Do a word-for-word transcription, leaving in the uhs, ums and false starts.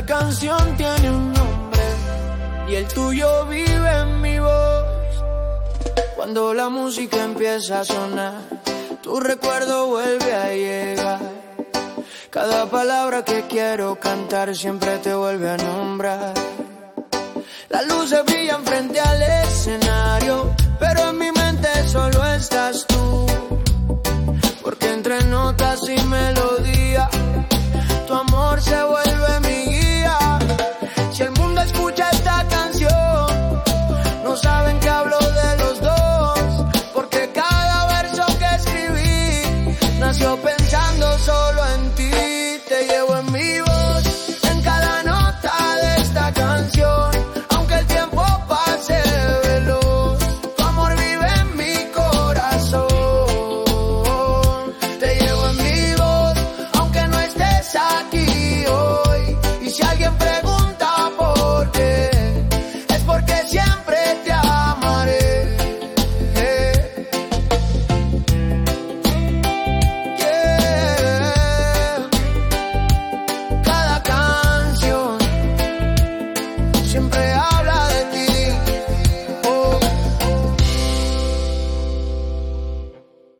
Cada canción tiene un nombre y el tuyo vive en mi voz. Cuando la música empieza a sonar, tu recuerdo vuelve a llegar. Cada palabra que quiero cantar siempre te vuelve a nombrar. Las luces brillan frente al escenario, pero en mi mente solo estás tú. Porque entre notas y melodía, tu amor se vuelve